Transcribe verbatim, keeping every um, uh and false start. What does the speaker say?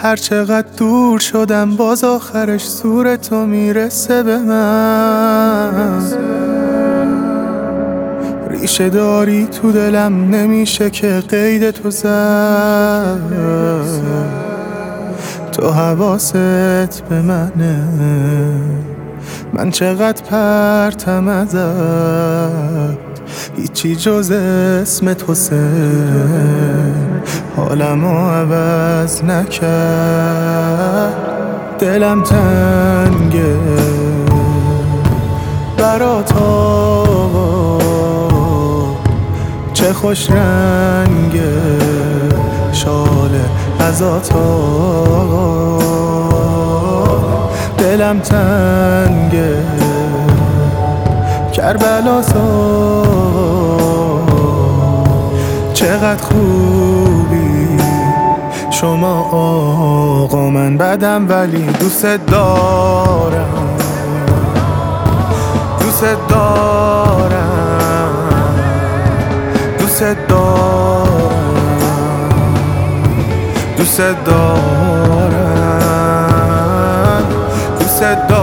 هر چقدر دور شدم باز آخرش سور تو میرسه به من. ریشه داری تو دلم نمیشه که قید تو زد. تو حواست به منه، من چقدر پرتم ازت، هیچی جز اسم تو سه حالمو عوض نکرد. دلم تنگه برات آقا، چه خوش رنگه شاله ازات آقا. دلم تنگه کربلا سا، چقدر خوبی شما آقا. من بدم ولی دوست دارم، دوست دارم، دوست دارم، دوست دارم، دوست دارم.